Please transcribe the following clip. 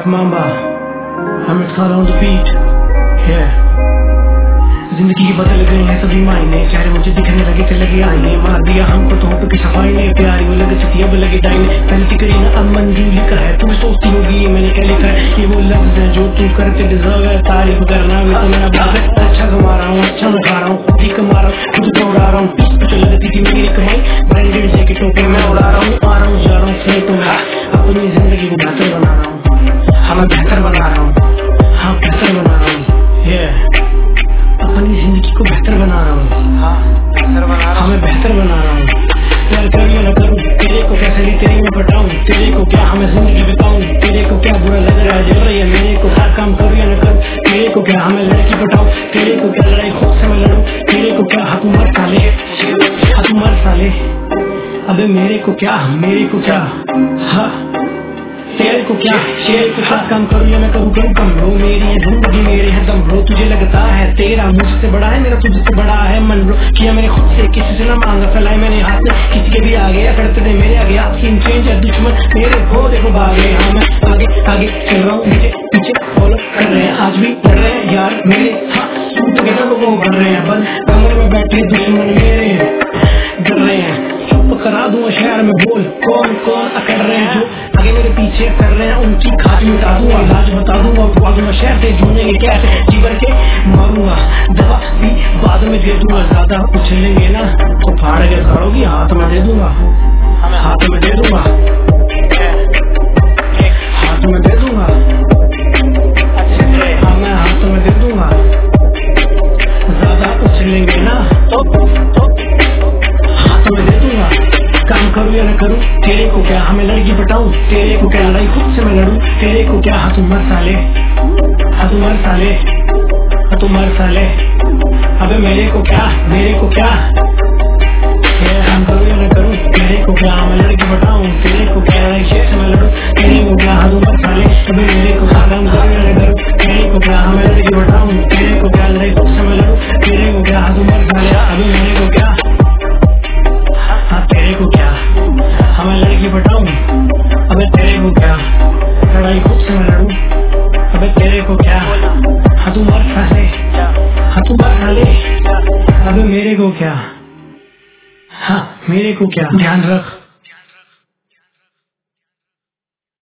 Black Mamba, Hamid Khan on the beat, yeah. जिंदगी की बदल गए हैं सभी मायने, चेहरे मुझे दिखने लगे चले गए आईने, मार दिया हमको तो होटो की सफाई ने, प्यारी वो लगे चुकी अब लगे डाइने, पहली करी ना अब मंजूर लिखा है, तुम सोचती होगी ये मैंने क्या लिखा है, ये वो लफ्ज है जो तू करके डिजर्व है, तारीफ करना भी तो मेरा बात है, अच्छा कमा रहा हूँ, अच्छा मैं खा रहा हूँ, खुद ही कमा रहा हूँ, खुद को उड़ा रहा हूँ, पीछे लगती थी मेरी कमाई, ब्रांडेड जैकेटों पे मैं उड़ा रहा हूँ, आ रहा हूँ जा रहा हूँ, फिर तो मैं अपनी जिंदगी को बेहतर बना रहा हूँ, हाँ मैं बेहतर बना रहा हूँ, हाँ बेहतर बना रहा हूँ, yeah। अपनी जिंदगी को बेहतर बना रहा हूँ, हाँ मैं बेहतर बना रहा हूँ, प्यार करूँ या न करूँ, तेरे को क्या सही तेरी मैं बताऊँ, तेरे को क्या हमें जिंदगी बताऊँ, तेरे को क्या बुरा लग रहा है जल रही है मेरे को, हर काम करूँ या न करूँ, तेरे को क्या हमें लड़की बताऊँ, तेरे को क्या लड़ाई खुद से मैं लड़ूँ, तेरे को क्या हाँ तू मर साले, हाँ तू मर साले, अबे मेरे को क्या हाँ तेरे को क्या शेर को क्या काम करूँ या मैं करूँ कम रो मेरी है जिंदगी मेरे है दम रो, तुझे लगता है तेरा मुझसे बड़ा है, मेरा तुझसे बड़ा है मन रो, किया मैंने खुद से किसी से ना मांगा, फैलाए मैंने हाथ में किसी के भी आगे, करते थे मेरे आगे आपकी चेंज है दुश्मन मेरे हो देखो भागे, हाँ मैं आगे आगे चल रहा हूँ, पीछे फॉलो कर रहे हैं, आज भी लड़ रहे हैं यार मेरे, हाँ सूट के ना लोगों भर रहे हैं, बंद कमरे में बैठे दुश्मन मेरे डर रहे हैं, चुप करा दूंगा शहर में बोल कौन कौन अकड़ रहे हैं, जो आगे मेरे पीछे कर रहे हैं उनकी खाट मिटा दूंगा, इलाज बता दूंगा, खुआ दूंगा शहर से जूझेंगे कैसे जीवन के मारूंगा, दवा भी बाद में दे दूंगा, ज्यादा उछलेंगे ना तो फाड़ के करोगी, हाथ में दे दूंगा, हाथ में दे दूंगा, हाथ में दे दूंगा, हाँ मैं हाथ में दे दूंगा, ज्यादा उछलेंगे ना तो हाथ में दे दूंगा, काम करूँ या न करूँ, तेरे को क्या हमें लड़की बताऊँ, तेरे को क्या लड़ाई खुद से मैं लड़ूँ, तेरे को क्या हाँ तू मर साले, हाँ तू मर साले, हाँ तू मर साले, अबे मेरे को क्या काम करूँ या न करूँ, तेरे को क्या हमें लड़की बताऊँ, तेरे को क्या लड़ाई शेर से मैं लड़ूँ, तेरे को क्या हाँ तू मर साले, अबे मेरे को क्या काम करूँ या न करूँ, तेरे को क्या हमें लड़की बताऊँ, तेरे को क्या लड़ाई खुद से मैं लड़ूँ, तेरे को क्या हाँ तू मर साले, अबे मेरे को क्या तेरे को क्या हमें लड़की बताऊं, अबे तेरे को क्या लड़ाई खुद से मैं लड़ूं, अबे तेरे को क्या हाँ तू मर साले, हाँ तू मर साले, अबे मेरे को क्या हाँ मेरे को क्या, ध्यान रख